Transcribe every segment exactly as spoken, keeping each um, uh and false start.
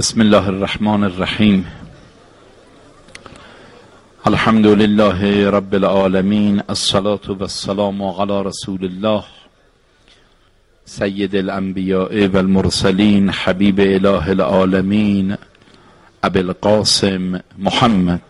بسم الله الرحمن الرحیم. الحمد لله رب العالمین، الصلاة والسلام علی رسول الله سید الانبیاء والمرسلین، حبیب اله العالمین، ابی القاسم محمد.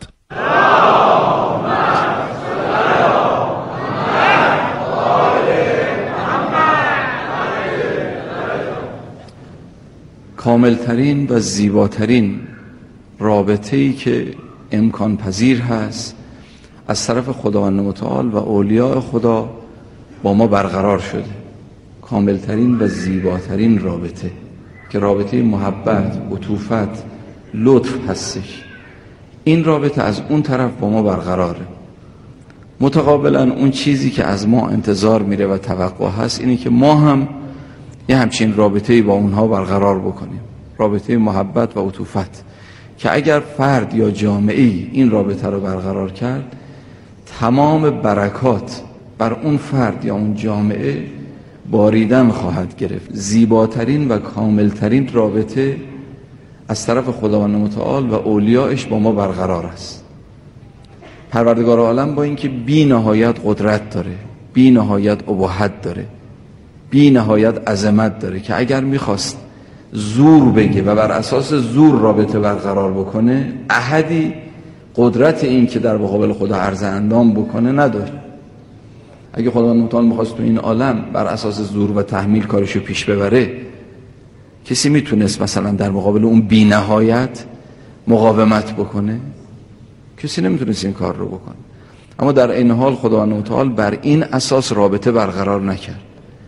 کاملترین و زیباترین رابطه‌ای که امکان پذیر هست از طرف خداوند متعال و اولیاء خدا با ما برقرار شده، کاملترین و زیباترین رابطه که رابطه محبت، عطوفت، لطف هستش. این رابطه از اون طرف با ما برقراره. متقابلا اون چیزی که از ما انتظار میره و توقع هست اینه که ما هم یه همچین رابطه‌ای با اونها برقرار بکنیم، رابطه محبت و عطوفت، که اگر فرد یا جامعه‌ای این رابطه رو برقرار کرد، تمام برکات بر اون فرد یا اون جامعه باریدن خواهد گرفت. زیباترین و کاملترین رابطه از طرف خداوند متعال و اولیاءش با ما برقرار است. پروردگار عالم با اینکه بی نهایت قدرت داره، بی نهایت اباحت داره، بی نهایت عظمت داره، که اگر میخواست زور بگه و بر اساس زور رابطه برقرار بکنه، احدی قدرت این که در مقابل خدا عرض اندام بکنه نداشت. اگه خداوند متعال میخواست تو این عالم بر اساس زور و تحمیل کارشو پیش ببره، کسی میتونست مثلا در مقابل اون بی نهایت مقاومت بکنه؟ کسی نمیتونست این کار رو بکنه. اما در این حال خداوند متعال بر این اساس رابطه برقرار نکرد.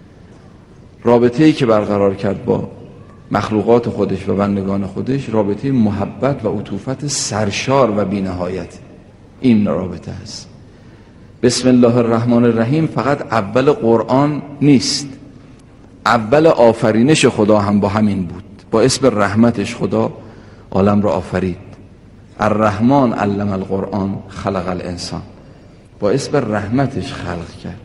رابطه‌ای که برقرار کرد با مخلوقات خودش و بندگان خودش، رابطه محبت و عطوفت سرشار و بی‌نهایت. این رابطه است. بسم الله الرحمن الرحیم فقط اول قرآن نیست، اول آفرینش خدا هم با همین بود. با اسم رحمتش خدا عالم را آفرید. الرحمن علم القرآن خلق الانسان، با اسم رحمتش خلق کرد.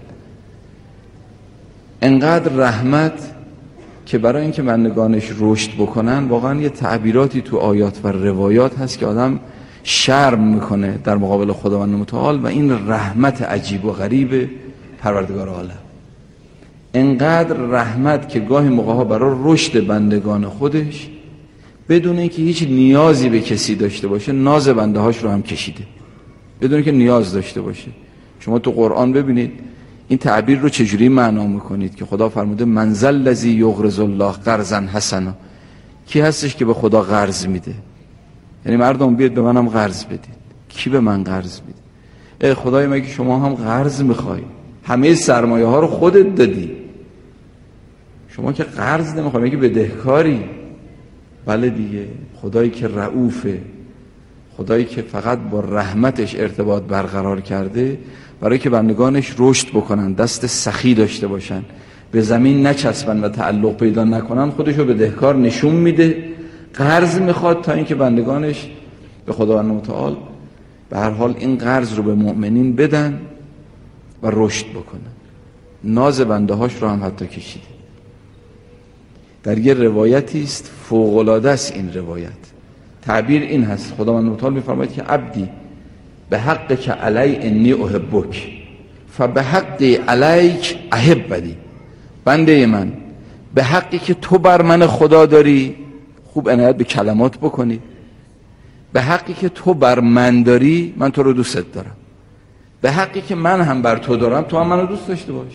انقدر رحمت که برای اینکه بندگانش رشد بکنن، واقعا یه تعبیراتی تو آیات و روایات هست که آدم شرم میکنه در مقابل خداوند متعال و این رحمت عجیب و غریب پروردگار عالم. انقدر رحمت که گاهی موقعها برای رشد بندگان خودش بدون اینکه هیچ نیازی به کسی داشته باشه، ناز بنده هاش رو هم کشیده، بدون اینکه نیاز داشته باشه. شما تو قرآن ببینید این تعبیر رو چجوری معنا میکنید که خدا فرموده من ذا الذی یقرض الله قرضا حسنا. کی هستش که به خدا قرض میده؟ یعنی مردم بیاد به منم قرض بدید. کی به من قرض میده؟ ای خدای مگه شما هم قرض میخوای؟ همه سرمایه ها رو خودت دادی، شما که قرض نمیخوای، مگه بدهکاری؟ بله دیگه، خدایی که رؤوفه، خدایی که فقط با رحمتش ارتباط برقرار کرده برای که بندگانش رشد بکنن، دست سخی داشته باشن، به زمین نچسبن و تعلق پیدا نکنن، خودشو به دهکار نشون میده، قرض میخواد تا اینکه بندگانش به خداوند متعال به هر حال این قرض رو به مؤمنین بدن و رشد بکنن. ناز بنده هاش رو هم حتی کشیده. در یه روایتی است فوق العاده است این روایت، تعبیر این هست، خداوند متعال میفرماید که عبدی به حق که علی انی احبک فبه حق علیک احبنی. بنده من، به حقی که تو بر من خدا داری، خوب عنایت به کلمات بکنی، به حقی که تو بر من داری من تو رو دوست دارم، به حقی که من هم بر تو دارم تو هم منو دوست داشته باش.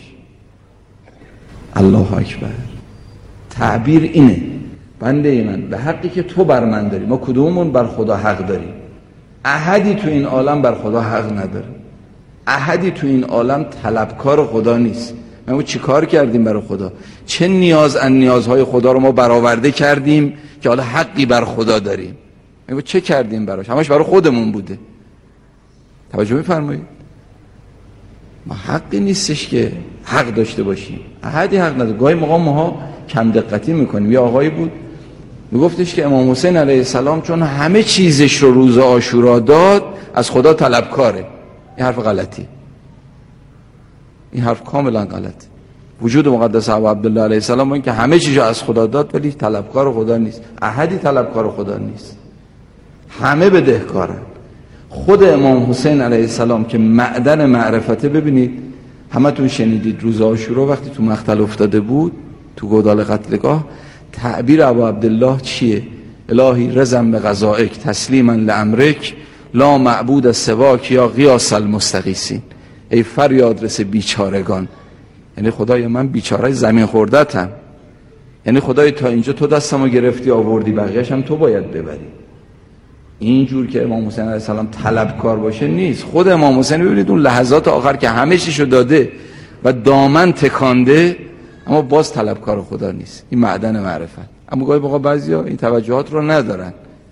الله اکبر. تعبیر اینه، بنده من به حقی که تو بر من داری. ما کدوممون بر خدا حق داریم؟ احدی تو این عالم بر خدا حق نداره، احدی تو این عالم طلبکار خدا نیست. ما چی کار کردیم برای خدا؟ چه نیاز ان نیازهای خدا رو ما برآورده کردیم که حالا حقی بر خدا داریم؟ ما چه کردیم براش؟ همش برای خودمون بوده. توجه می‌فرمایید؟ ما حقی نیستش که حق داشته باشیم، احدی حق نداره. گاهی موقع ما کم دقتی میکنیم. یه آقایی بود میگفتش که امام حسین علیه السلام چون همه چیزش رو روز عاشورا داد، از خدا طلبکاره. این حرف غلطی، این حرف کاملا غلط. وجود مقدس ابا عبدالله علیه السلام این که همه چیزو از خدا داد ولی طلبکار خدا نیست. احدی طلبکار خدا نیست، همه بدهکارن. خود امام حسین علیه السلام که معدن معرفته، ببینید همتون شنیدید روز عاشورا وقتی تو مقتل افتاده بود تو گودال قتلگاه، تعبیر ابا عبدالله چیه؟ الهی رضا بقضائک تسلیما لامرک لا معبود سواک یا غیاث المستغیثین. ای فریاد رس بیچارگان، یعنی خدای من بیچاره زمین خوردتم، یعنی خدای تا اینجا تو دستمو گرفتی آوردی، بقیه‌اش هم تو باید ببری. اینجور که امام حسین علیه السلام طلبکار باشه نیست. خود امام حسین ببینید اون لحظات آخر که همه چیشو داده و دامن تکانده، اما باز طلبکار خدا نیست. این معدن معرفت. اما گاهی موقع بعضیا این توجهات رو ندارن.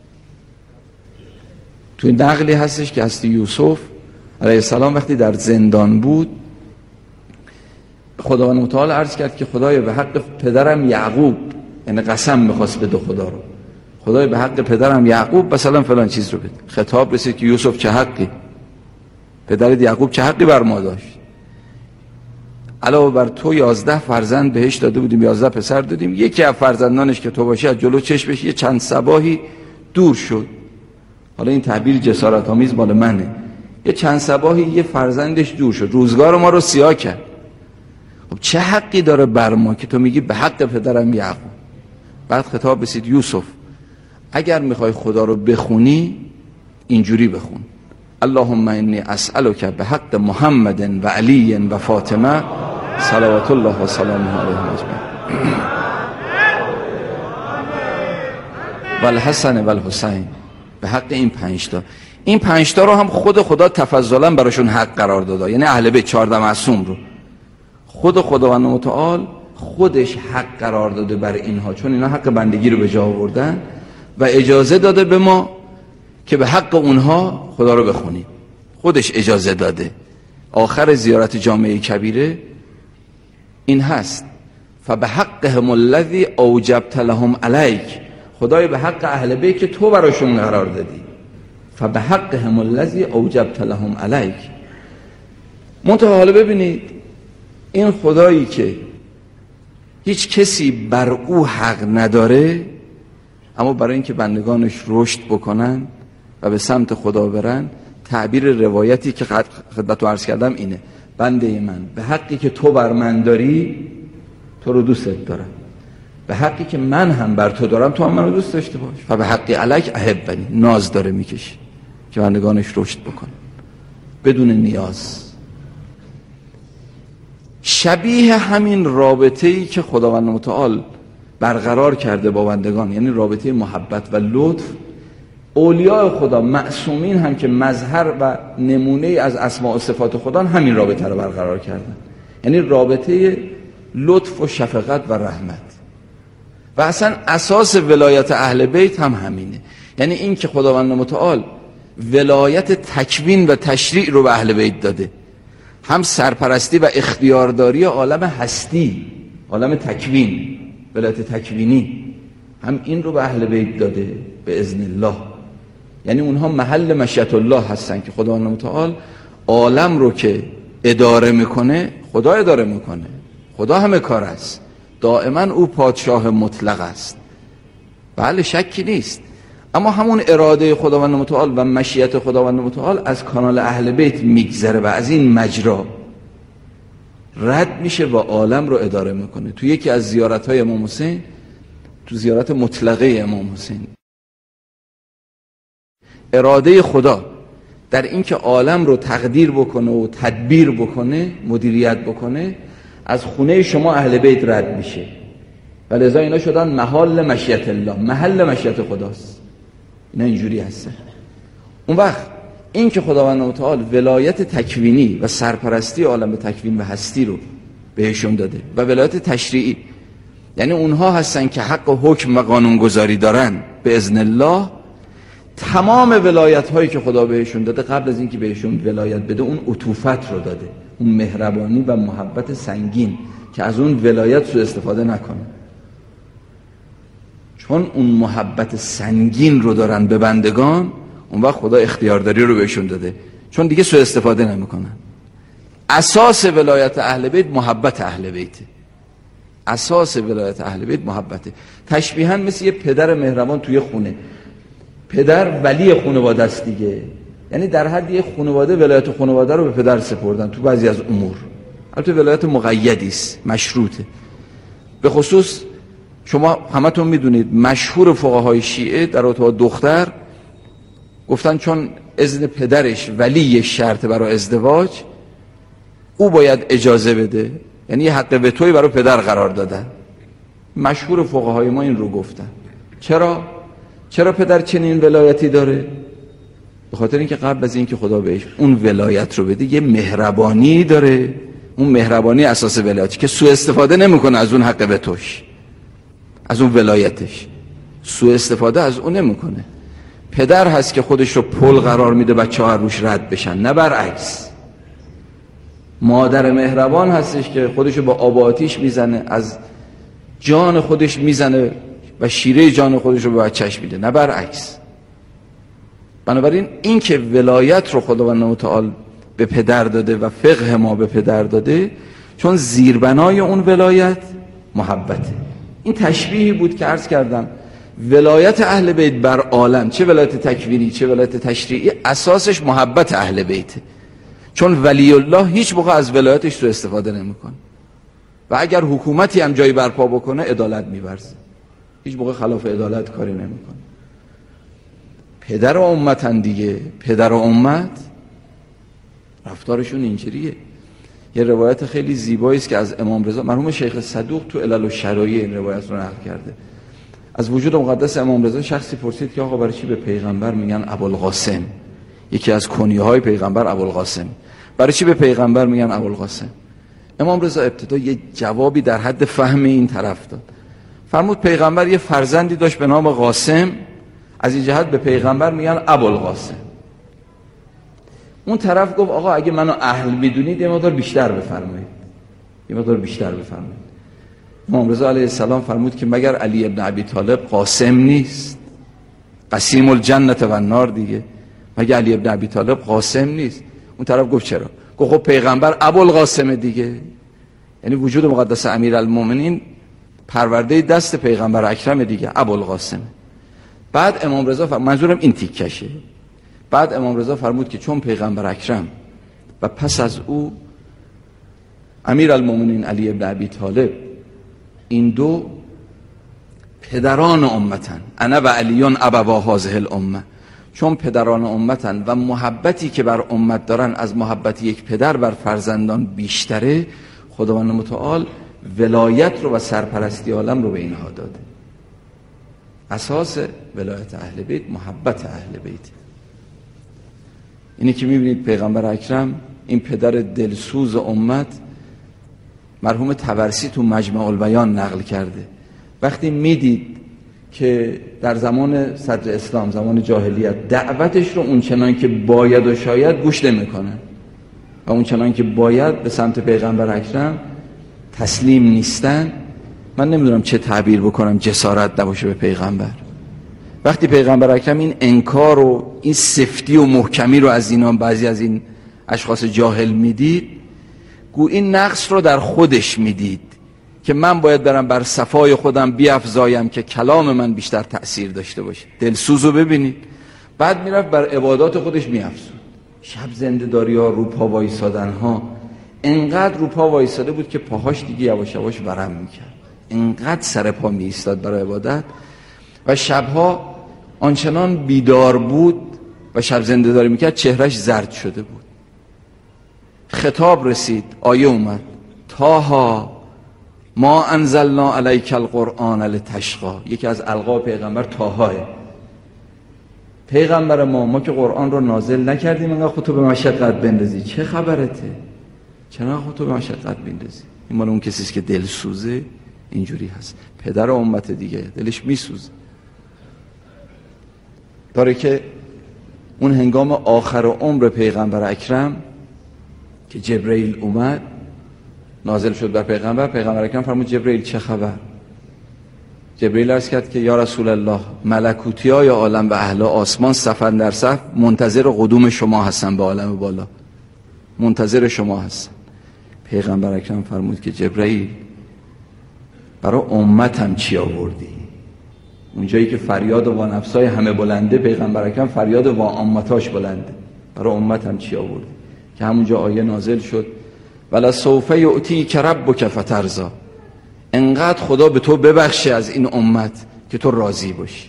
توی نقلی هستش که هستی یوسف علیه السلام وقتی در زندان بود، خداوند متعال عرض کرد که خدای به حق پدرم یعقوب، یعنی قسم می‌خواست بده خدا رو، خدای به حق پدرم یعقوب مثلا فلان چیز رو بده. خطاب رسید که یوسف چه حقی، پدرت یعقوب چه حقی بر ما داشت؟ علاوه بر تو یازده فرزند بهش داده بودیم، یازده پسر دادیم، یکی از فرزندانش که تو باشی از جلو چشمش یه چند صباحی دور شد. حالا این تعبیر جسارت آمیز مال منه. یه چند صباحی یه فرزندش دور شد، روزگار ما رو سیاه کرد. خب چه حقی داره بر ما که تو میگی به حق پدرم یعقوب؟ بعد خطاب رسید یوسف اگر میخوای خدا رو بخونی اینجوری بخون: اللهم انی اسألک به حق محمد و علی و فاطمه صلوات الله و سلامه علیهم اجمعین و الحسن و الحسین. به حق این پنج تا، این پنج تا رو هم خود خدا تفضلا براشون حق قرار داده، یعنی اهل بیت چهارده معصوم رو خود خداوند متعال خودش حق قرار داده بر اینها، چون اینا حق بندگی رو به جا آوردن و اجازه داده به ما که به حق اونها خدا رو بخونیم. خودش اجازه داده. آخر زیارت جامعه کبیره این هست: فبحقهم الذی اوجبت لهم علیک. خدای به حق اهل بیت که تو براشون قرار دادی. فبحقهم الذی اوجبت لهم علیک. منتها حالا ببینید این خدایی که هیچ کسی بر او حق نداره، اما برای اینکه بندگانش رشد بکنن و به سمت خدا برن، تعبیر روایتی که خدمتتون عرض کردم اینه: بنده من به حقی که تو بر من داری تو رو دوست دارم، به حقی که من هم بر تو دارم تو هم من رو دوست داشته باش. و به حقی علیک احبنی. ناز داره میکشی که بندگانش رشد بکن بدون نیاز. شبیه همین رابطه‌ای که خداوند متعال برقرار کرده با بندگان، یعنی رابطه محبت و لطف، اولیاء خدا معصومین هم که مظهر و نمونه از اسماء و صفات خدا همین رابطه رو برقرار کردن، یعنی رابطه لطف و شفقت و رحمت. و اصلا اساس ولایت اهل بیت هم همینه، یعنی این که خداوند متعال ولایت تکوین و تشریع رو به اهل بیت داده، هم سرپرستی و اختیارداری عالم هستی، عالم تکوین، ولایت تکوینی، هم این رو به اهل بیت داده به اذن الله. یعنی اونها محل مشیت الله هستن که خداوند متعال عالم رو که اداره میکنه، خدا اداره میکنه، خدا همه کار است، دائما او پادشاه مطلق است، بله شکی نیست. اما همون اراده خداوند متعال و مشیت خداوند متعال از کانال اهل بیت میگذره و از این مجرا رد میشه و عالم رو اداره میکنه. تو یکی از زیارت‌های امام حسین، تو زیارت مطلقه امام حسین، اراده خدا در اینکه عالم رو تقدیر بکنه و تدبیر بکنه، مدیریت بکنه، از خونه شما اهل بیت رد میشه و لذا اینا شدن محل مشیت الله، محل مشیت خداست. اینا اینجوری هستن. اون وقت این که خداوند متعال ولایت تکوینی و سرپرستی عالم تکوین و هستی رو بهشون داده و ولایت تشریعی، یعنی اونها هستن که حق و حکم و قانونگذاری دارن به اذن الله. تمام ولایت هایی که خدا بهشون داده قبل از اینکه بهشون ولایت بده اون عطوفت رو داده، اون مهربانی و محبت سنگین که از اون ولایت سوء استفاده نکنه، چون اون محبت سنگین رو دارن به بندگان. اون وقت خدا اختیارداری رو بهشون داده، چون دیگه سوء استفاده نمیکنن. اساس ولایت اهل بیت محبت اهل بیته. اساس ولایت اهل بیت محبته. تشبیهاً مثل یه پدر مهربان توی خونه. پدر ولی خانواده است دیگه، یعنی در حد یه خانواده ولایت خانواده رو به پدر سپردن تو بعضی از امور. البته ولایت مقیدی است، مشروطه. به خصوص شما همتون میدونید مشهور فقهای شیعه در ارتباط دختر گفتن چون اذن پدرش ولی شرط برای ازدواج، او باید اجازه بده، یعنی یه حق وتویی برای پدر قرار دادن. مشهور فقهای ما این رو گفتن. چرا؟ چرا پدر چنین ولایتی داره؟ به خاطر اینکه قبل از اینکه خدا بهش اون ولایت رو بده یه مهربانی داره. اون مهربانی اساس ولایتی که سوء استفاده نمیکنه از اون حق وتوش، از اون ولایتش سوء استفاده از اون نمیکنه. پدر هست که خودش رو پل قرار میده بچه‌ها روش رد بشن، نه برعکس. مادر مهربان هستش که خودش رو با آب و آتیش میزنه، از جان خودش میزنه و شیره جان خودش رو به بچه‌ش میده، نه برعکس. بنابراین این که ولایت رو خداوند متعال به پدر داده و فقه ما به پدر داده، چون زیربنای اون ولایت محبته. این تشبیهی بود که عرض کردم ولایت اهل بیت بر عالم، چه ولایت تکوینی چه ولایت تشریعی، اساسش محبت اهل بیته. چون ولی الله هیچ موقع از ولایتش سوء استفاده نمیکنه و اگر حکومتی هم جایی برپا بکنه عدالت می‌ورزه، هیچ موقع خلاف عدالت کاری نمیکنه. پدر و امتن دیگه، پدر و امت رفتارشون اینجوریه. یه روایت خیلی زیبایی است که از امام رضا مرحوم شیخ صدوق تو علل و شرایع این روایت رو نقل کرده. از وجود مقدس امام رضا شخصی پرسید که آقا برای چی به پیغمبر میگن ابوالقاسم؟ یکی از کنیه‌های پیغمبر ابوالقاسم. برای چی به پیغمبر میگن ابوالقاسم؟ امام رضا ابتدا یه جوابی در حد فهم این طرف داد. فرمود پیغمبر یه فرزندی داشت به نام قاسم، از این جهت به پیغمبر میگن ابوالقاسم. اون طرف گفت آقا اگه منو اهل میدونید یه مقدار بیشتر بفرمایید، یه مقدار بیشتر بفرمایید. امام رضا علیه السلام فرمود که مگر علی ابن ابی طالب قاسم نیست؟ قسیم الجنه و النار دیگه. مگر علی ابن ابی طالب قاسم نیست؟ اون طرف گفت چرا؟ گفت خب پیغمبر ابوالقاسم دیگه، یعنی وجود مقدس امیرالمومنین پرورده دست پیغمبر اکرم دیگه، ابوالقاسم. بعد امام رضا فرمود، منظورم این تیکشه، بعد امام رضا فرمود که چون پیغمبر اکرم و پس از او امیرالمومنین علی ابن ابی طالب این دو پدران امتن، انا و علیون ابوا هذه الامه، چون پدران امتن و محبتی که بر امت دارن از محبت یک پدر بر فرزندان بیشتره، خداوند متعال ولایت رو و سرپرستی عالم رو به اینها داده. اساس ولایت اهل بیت محبت اهل بیت. اینی که میبینید پیغمبر اکرم این پدر دلسوز امت، مرحوم طبرسی تو مجمع البیان نقل کرده، وقتی میدید که در زمان صدر اسلام، زمان جاهلیت، دعوتش رو اون چنان که باید و شاید گوش نمیکنه و اون چنان که باید به سمت پیغمبر اکرم تسلیم نیستن، من نمیدونم چه تعبیر بکنم جسارت نباشه به پیغمبر. وقتی پیغمبر اکرم این انکار و این سفتی و محکمی رو از اینا بعضی از این اشخاص جاهل میدید، گو این نقص رو در خودش میدید که من باید برم بر صفای خودم بیافزایم که کلام من بیشتر تأثیر داشته باشه. دلسوزو ببینید. بعد میرفت بر عبادات خودش میافزود. شب زنده داری ها، رو پا وایسادن ها، انقدر رو پا وایساده بود که پاهاش دیگه یواش یواش ورم میکرد، انقدر سر پا می ایستاد برای عبادت. و شبها آنچنان بیدار بود و شب زنده داری میکرد چهرش زرد شده بود. خطاب رسید، آیه اومد، طاها ما انزلنا علیک القرآن لتشقی. یکی از القاب پیغمبر طاهاه. پیغمبر ما ما که قرآن رو نازل نکردیم انقدر خودتو به مشقت بندازی، چه خبرته؟ چرا خودتو به مشقت بندازی؟ این مال اون کسیست که دل سوزه اینجوری هست. پدر امت دیگه دلش میسوزه، داره که اون هنگام آخر عمر پیغمبر اکرم که جبرئیل اومد نازل شد بر پیغمبر، پیغمبر اکرم فرمود جبرئیل چه خبر؟ جبرئیل عرض کرد که یا رسول الله، ملکوتیای عالم و اهل آسمان صفن در صف منتظر قدوم شما هستن به عالم بالا، منتظر شما هستن. پیغمبر اکرم فرمود که جبرائیل برای امتم چی آوردی؟ اونجایی که فریاد و نفسای همه بلنده، پیغمبر اکرم فریاد و امتاش بلنده، برای امتم چی آوردی؟ که همونجا آیه نازل شد ولا سوف یؤتیک ربک فترضی، انقدر خدا به تو ببخشه از این امت که تو راضی باشی.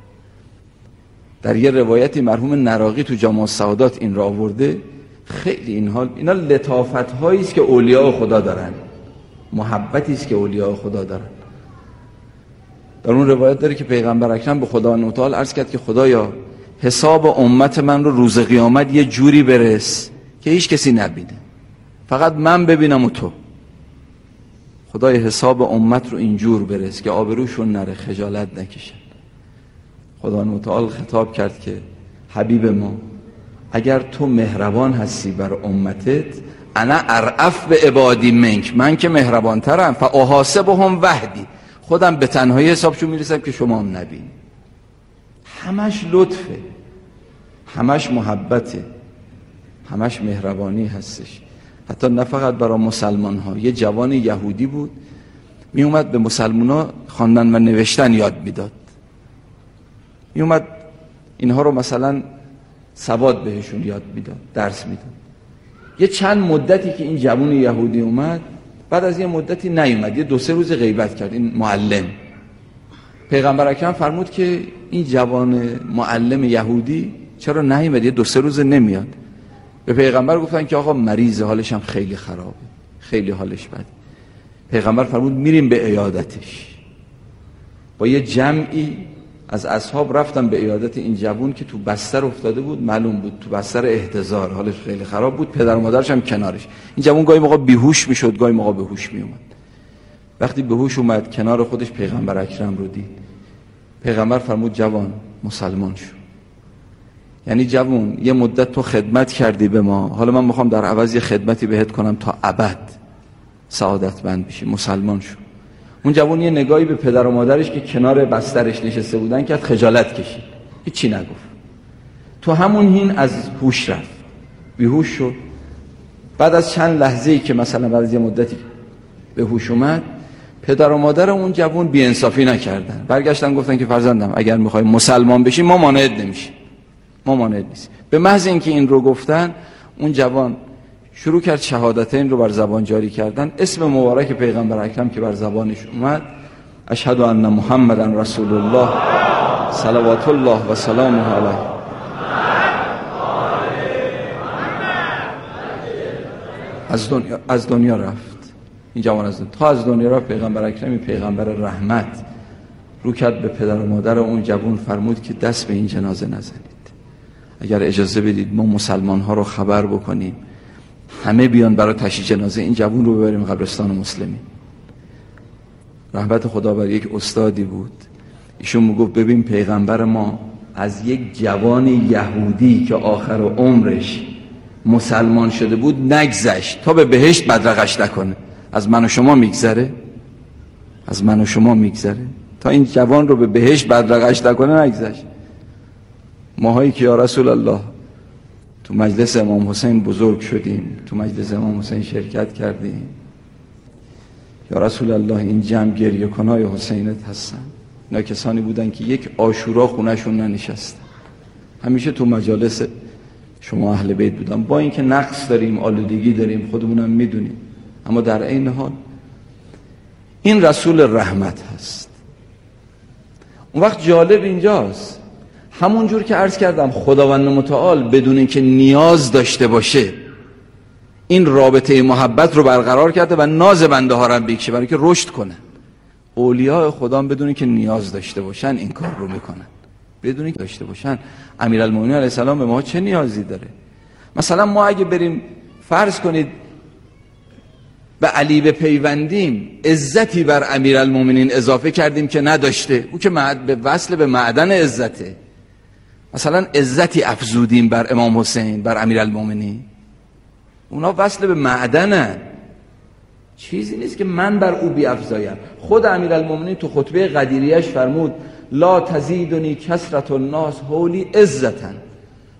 در یه روایتی مرحوم نراقی تو جامع السعادات این را آورده. خیلی این حال اینا لطافت هایی است که اولیاء خدا دارن، محبتی است که اولیاء خدا دارن. در اون روایت داره که پیغمبر اکرم به خدا متعال عرض کرد که خدایا حساب امت من رو روز قیامت یه جوری برس که هیچ کسی نبینه، فقط من ببینم و تو. خدای حساب امت رو اینجور برس که آبروشون نره، خجالت نکشن. خدا متعال خطاب کرد که حبیب ما اگر تو مهربان هستی بر امتت، انا ارأف به عبادی منک، من که مهربان ترم، فاحاسبهم وحدی، خودم به تنهایی حسابشون میرسم که شما هم نبین. همش لطفه، همش محبته، همش مهربانی هستش. حتی نه فقط برای مسلمان ها. یه جوان یهودی بود می اومد به مسلمان ها خواندن و نوشتن یاد میداد، می اومد اینها رو مثلا سواد بهشون یاد میداد، درس میداد. یه چند مدتی که این جوان یهودی اومد، بعد از یه مدتی نیومد، یه دو سه روز غیبت کرد این معلم. پیغمبر اکرم فرمود که این جوان معلم یهودی چرا نیومد، یه دو سه روز نمیاد؟ به پیغمبر گفتن که آقا مریضه، حالش هم خیلی خرابه، خیلی حالش بده. پیغمبر فرمود میریم به عیادتش. با یه جمعی از اصحاب رفتن به عیادت این جوان که تو بستر افتاده بود، معلوم بود تو بستر احتضار، حالش خیلی خراب بود، پدر و مادرش هم کنارش. این جوان گاهی موقع بیهوش میشد، گاهی موقع به هوش میومد. وقتی به هوش اومد کنار خودش پیغمبر اکرم رو دید. پیغمبر فرمود جوان مسلمان شو. یعنی جوان یه مدت تو خدمت کردی به ما، حالا من میخوام در عوض یه خدمتی بهت کنم تا ابد سعادتمند بشی، مسلمان شو. اون جوان یه نگاهی به پدر و مادرش که کنار بسترش نشسته بودن کرد، خجالت کشید، هیچی نگفت. تو همون هین از هوش رفت، بیهوش شد. بعد از چند لحظه‌ای که مثلا بعد از یه مدتی به هوش اومد، پدر و مادر اون جوان بی‌انصافی نکردن، برگشتن گفتن که فرزندم اگر میخوای مسلمان بشی ما مانعت نمیشیم، ما مانعت نیست. به محض اینکه این رو گفتن، اون جوان شروع کرد شهادتین رو بر زبان جاری کردن. اسم مبارک پیغمبر اکرم که بر زبانش اومد، اشهد ان محمدن رسول الله صلوات الله و سلامه علیه. از دنیا از دنیا رفت این جوان. از دنیا تا از دنیا رفت، پیغمبر اکرم پیغمبر رحمت رو کرد به پدر و مادر اون جوان، فرمود که دست به این جنازه نزنید، اگر اجازه بدید ما مسلمان ها رو خبر بکنیم، همه بیان برای تشییع جنازه این جوان رو ببریم قبرستان مسلمین. رحمت خدا بر یک استادی بود، ایشون میگفت ببین پیغمبر ما از یک جوان یهودی که آخر عمرش مسلمان شده بود نگذشت تا به بهشت بدرقش نکنه. از من و شما میگذره؟ از من و شما میگذره تا این جوان رو به بهشت بدرقش نکنه نگذشت. ماهایی که یا رسول الله تو مجلس امام حسین بزرگ شدیم، تو مجلس امام حسین شرکت کردیم، یا رسول الله این جمع گریه کنای حسینت هستن. اینا کسانی بودن که یک عاشورا خونهشون ننشستن، همیشه تو مجالس شما اهل بیت بودن. با اینکه نقص داریم، آلودگی داریم، خودمونم میدونیم، اما در عین حال این رسول رحمت هست. اون وقت جالب اینجاست، همون جور که عرض کردم خداوند متعال بدون اینکه نیاز داشته باشه این رابطه محبت رو برقرار کرده و ناز بنده ها رو بکشه برای که رشد کنن. اولیاء خدا بدون اینکه نیاز داشته باشن این کار رو میکنن، بدون اینکه داشته باشن. امیرالمومنین علیه السلام به ما چه نیازی داره؟ مثلا ما اگه بریم فرض کنید به علی بپیوندیم، عزتی بر امیرالمومنین اضافه کردیم که نداشته، او که به وصل به معدن عزته. مثلا عزتی افزودیم بر امام حسین، بر امیرالمومنین، اونا وصل به معدنن، چیزی نیست که من بر او بیافزایم. خود امیرالمومنین تو خطبه قدیریش فرمود لا تزیدنی کثرت الناس حولی عزتن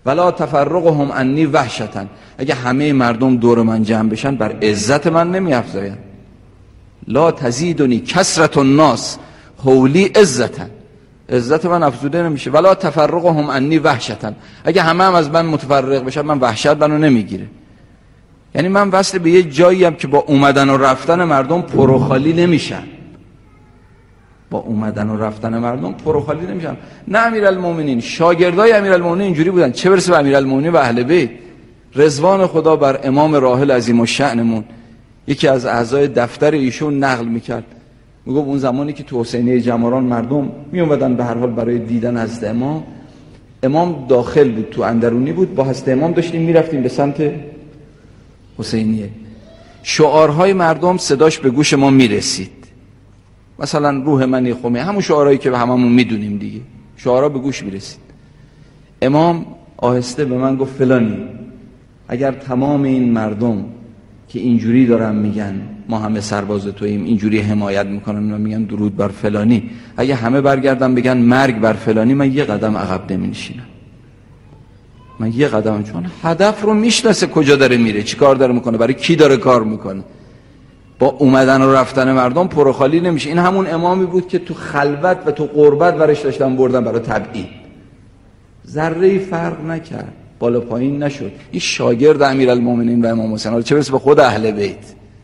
ولا تفرقهم عنی وحشتن، اگه همه مردم دور من جمع بشن بر عزت من نمیافزاین. لا تزیدنی کثرت الناس حولی عزتن، عزت من افزوده نمیشه. ولا تفرقهم عنی وحشتن، اگه همه هم از من متفرق بشن من وحشت منو نمیگیره. یعنی من وصل به یه جایی هم که با اومدن و رفتن مردم پروخالی نمیشن، با اومدن و رفتن مردم پروخالی نمیشن. نه امیرالمومنین، شاگردای امیرالمومنین اینجوری بودن، چه برسه به امیرالمومنین و اهل بیت. رضوان خدا بر امام راحل عظیم الشأنمون یکی از اعضای دفتر ایشون نقل میکرد، میگه اون زمانی که تو حسینیه جماران مردم می اومدن به هر حال برای دیدن حضرت امام، امام داخل بود، تو اندرونی بود، با حضرت امام داشتیم میرفتیم به سمت حسینیه. شعارهای مردم صداش به گوش ما میرسید، مثلا روح منی خمینی، همون شعارهایی که هممون میدونیم دیگه، شعارها به گوش میرسید. امام آهسته به من گفت فلانی، اگر تمام این مردم که اینجوری دارن میگن ما همه سرباز توییم، اینجوری حمایت میکنن و میگن درود بر فلانی، اگه همه برگردن بگن مرگ بر فلانی، من یه قدم عقب نمینشینم. من یه قدم، چون هدف رو میشناسه کجا داره میره، چی کار داره میکنه، برای کی داره کار میکنه. با اومدن و رفتن مردم پروخالی نمیشه. این همون امامی بود که تو خلوت و تو قربت ورش داشتن بردن برای تبعید، ذره فرق نکرد، بالا پایین نشد. این شاگرد امیرالمومنین و امام حسین، چه برسه به خود اهل بیت،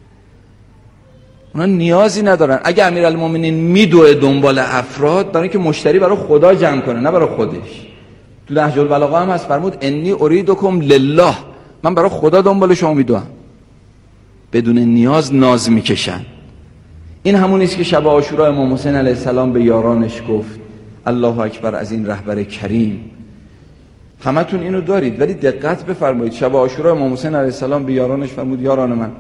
اونا نیازی ندارن. اگه امیرالمومنین میدوه دنبال افراد برای اینکه مشتری برای خدا جمع کنه نه برای خودش. تو نهج البلاغه هم هست، فرمود انی اریدکم لله، من برای خدا دنبال شما میدوام. بدون نیاز ناز میکشن. این همونی است که شب عاشورا امام حسین علیه السلام به یارانش گفت الله اکبر از این رهبر کریم. همتون اینو دارید، ولی دقت بفرمایید. شب عاشورا امام حسین علیه السلام به یارانش فرمود یاران من،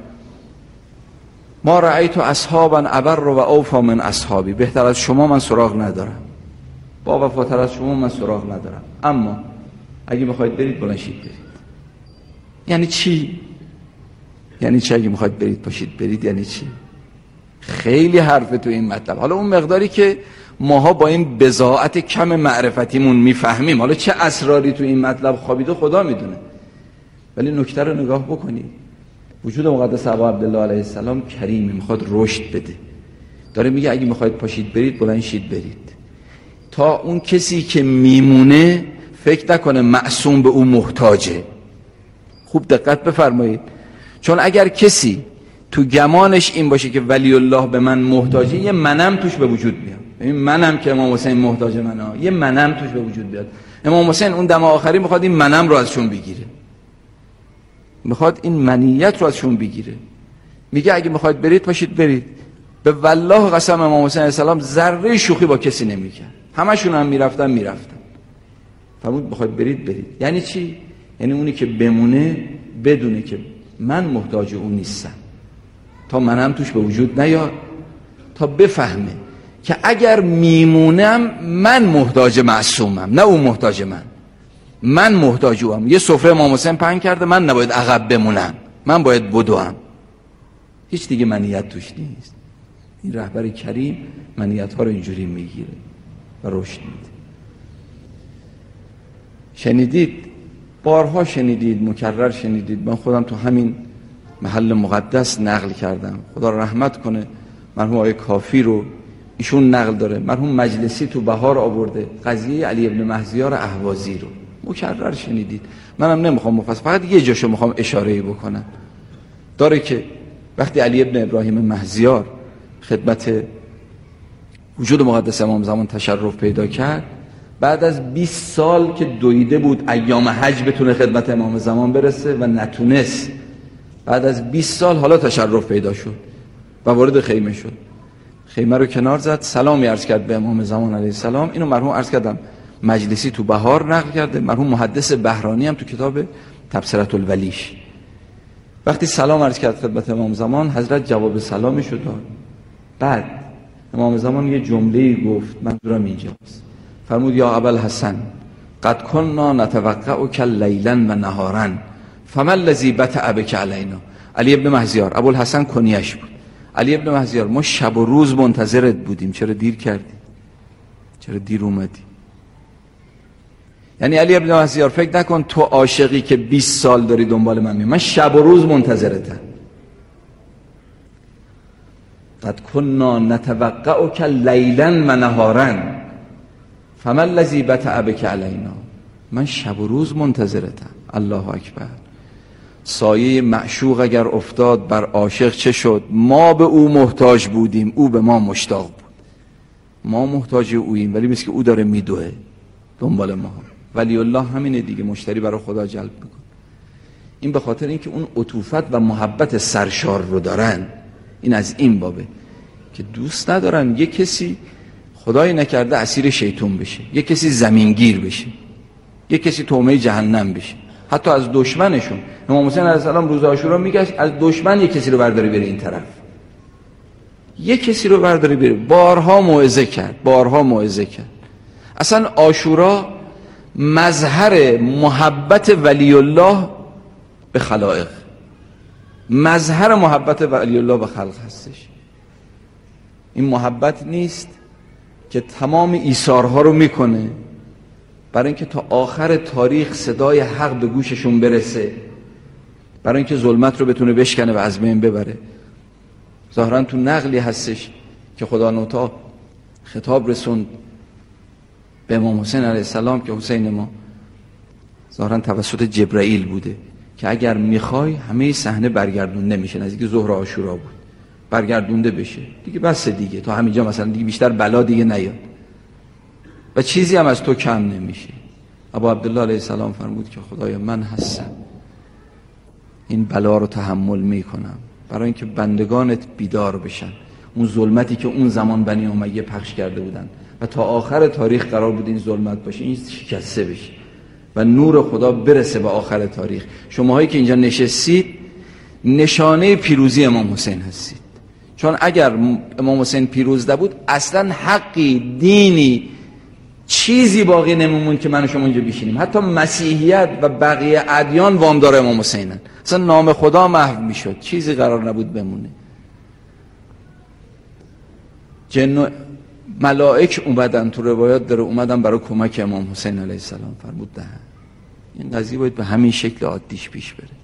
ما رأیت اصحابا ابر و اوفا من اصحابی، بهتر از شما من سراغ ندارم، با وفاتر از شما من سراغ ندارم، اما اگه میخواید برید بلند شید برید. یعنی چی؟ یعنی چی اگه میخواید برید پاشید برید؟ یعنی چی؟ خیلی حرفه تو این مطلب. حالا اون مقداری که ماها با این بضاعت کم معرفتیمون میفهمیم، حالا چه اسراری تو این مطلب خوابیده خدا میدونه، ولی نکته رو نگاه بکنید. وجود مقدس ابا عبدالله علیه السلام کریمه، میخواد رشد بده، داره میگه اگه میخواید پاشید برید بلند شید برید، تا اون کسی که میمونه فکر نکنه معصوم به اون محتاجه. خوب دقت بفرمایید، چون اگر کسی تو گمانش این باشه که ولی الله به من محتاجه، یه منم توش به وجود میاد. این منم که امام حسین محتاج منه، یه منم توش به وجود بیاد. امام حسین اون دم آخری میخواد این منم رو ازشون بگیره، میخواد این منیت رو ازشون بگیره. میگه اگه میخواید برید پاشید برید. به والله قسم امام حسین علیه السلام ذره شوخی با کسی نمیکرد، همشون هم میرفتن میرفتن. فرمود میخواید برید برید. یعنی چی؟ یعنی اونی که بمونه بدونه که من محتاج اون نیستم، تا منم توش به وجود نیاد، تا بفهمه که اگر میمونم من محتاج معصومم نه اون محتاج من، من محتاج اوام. یه سفره امام حسین پهن کرده، من نباید عقب بمونم، من باید بدوم. هیچ دیگه منیت توش نیست. این رهبر کریم منیت ها رو اینجوری میگیره و رشد میده. شنیدید، بارها شنیدید، مکرر شنیدید. من خودم تو همین محل مقدس نقل کردم، خدا رحمت کنه مرحوم آقای کافی رو، ایشون نقل داره، مرحوم مجلسی تو بهار آورده قضیه علی ابن مهزیار اهوازی رو، مکرر شنیدید. منم نمیخوام مفصل، فقط یه جاشو میخوام اشاره بکنم. داره که وقتی علی ابن ابراهیم مهزیار خدمت وجود مقدس امام زمان تشرف پیدا کرد، بعد از بیست سال که دویده بود ایام حج بتونه خدمت امام زمان برسه و نتونست، بعد از بیست سال حالا تشرف پیدا شد و وارد خیمه شد. خیمه رو کنار زد، سلامی عرض کرد به امام زمان علیه السلام. اینو مرحوم عرض کردم مجلسی تو بهار نقل کرده، مرحوم محدث بهرانی هم تو کتاب تبصرة الولیش. وقتی سلام عرض کرد خدمت امام زمان، حضرت جواب سلامش رو داد. بعد امام زمان یه جمله‌ای گفت، منظورم اینجاست. فرمود یا ابوالحسن قد كنا نتوقعك لیلا و نهارا فما الذی بطأ بک علینا. علی ابن مهزیار، ابوالحسن کنیش بود. علی ابن مهزیار، ما شب و روز منتظرت بودیم، چرا دیر کردی؟ چرا دیر اومدی؟ یعنی علی ابن هزیار فکر نکن تو عاشقی که بیست سال داری دنبال من می، من شب و روز منتظرتم. قد کنا نتوقعک لیلا و نهارا فما الذی بطأ بک علینا. من شب و روز منتظرتم. الله اکبر. سایه معشوق اگر افتاد بر عاشق چه شد؟ ما به او محتاج بودیم، او به ما مشتاق بود. ما محتاج اوییم ولی مثل که او داره میدوه دنبال ما. ولی الله همینه دیگه، مشتری برای خدا جلب میکن. این به خاطر اینکه اون عطوفت و محبت سرشار رو دارن. این از این بابه که دوست ندارن یه کسی خدای نکرده اسیر شیطان بشه، یه کسی زمینگیر بشه، یه کسی تومه جهنم بشه، حتی از دشمنشون. امام حسین علیه السلام روز عاشورا میگشت از دشمن یه کسی رو برداری بره این طرف، یه کسی رو برداری بره. بارها موعظه کرد، بارها موعظه کرد. اصلا عاشورا مظهر محبت ولی الله به خلائق، مظهر محبت ولی الله به خلق هستش. این محبت نیست که تمام ایثارها رو میکنه برای اینکه تا آخر تاریخ صدای حق به گوششون برسه، برای اینکه ظلمت رو بتونه بشکنه و از بین ببره. ظاهرا تو نقلی هستش که خدا نوتا خطاب رسوند به امام حسین علیه السلام که حسین ما، ظاهرا توسط جبرائیل بوده، که اگر میخوای همه صحنه برگردونده میشه، نزدیک ظهر عاشورا بود، برگردونده بشه دیگه، بس دیگه تا همینجا مثلا دیگه بیشتر بلا دیگه نیاد و چیزی هم از تو کم نمیشه. ابو عبدالله علیه السلام فرمود که خدایا من هستم، این بلا رو تحمل میکنم برای اینکه بندگانت بیدار بشن. اون ظلمتی که اون زمان بنی امیه پخش کرده بودن و تا آخر تاریخ قرار بود این ظلمت باشه، این شکسته بشه و نور خدا برسه به آخر تاریخ. شماهایی که اینجا نشستید نشانه پیروزی امام حسین هستید، چون اگر امام حسین پیروز نبود اصلا حقی، دینی، چیزی باقی نمیمون که من و شما اینجا بشینیم. حتی مسیحیت و بقیه ادیان وامدار امام حسینن، اصلا نام خدا محو میشد، چیزی قرار نبود بمونه. جن و ملائک اومدن، تو روایات داره اومدن برای کمک امام حسین علیه السلام. فرمود ده این قضیه باید به همین شکل عادیش پیش بره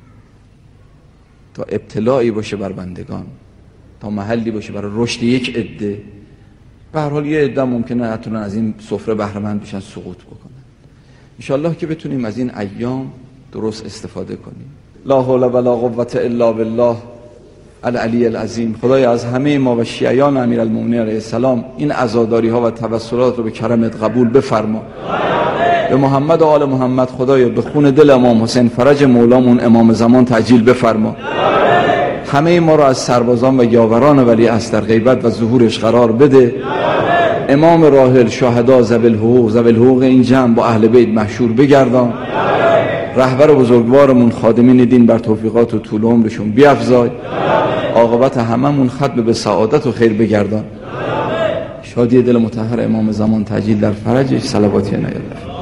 تا ابتلایی باشه بر بندگان، تا محلی باشه برای رشد یک عده. به هر حال یه عده ممکنه حتی از این سفره بهره مند بشن، سقوط بکنن. ان شاء الله که بتونیم از این ایام درست استفاده کنیم. لا حول ولا قوة الا بالله العلی العظیم. خدای از همه ما و شیعیان امیرالمومنین علیه السلام این عزاداری ها و توسلات رو به کرمت قبول بفرما. به محمد و آل محمد خدایا به خون دل امام حسین فرج مولامون امام زمان تعجیل بفرما. همه ما را از سربازان و یاوران ولی از در غیبت و ظهورش قرار بده. امام راحل، شهدا، ذوی الحقوق ذوی الحقوق این جمع با اهل بیت محشور بگردان. رهبر بزرگوارمون خادمین دین بر توفیقات و طول عمرشون بیفزای. عاقبت هممون ختم به سعادت و خیر بگردان. شادی دل مطهر امام زمان تعجیل در فرجش. صلواتی نیاد.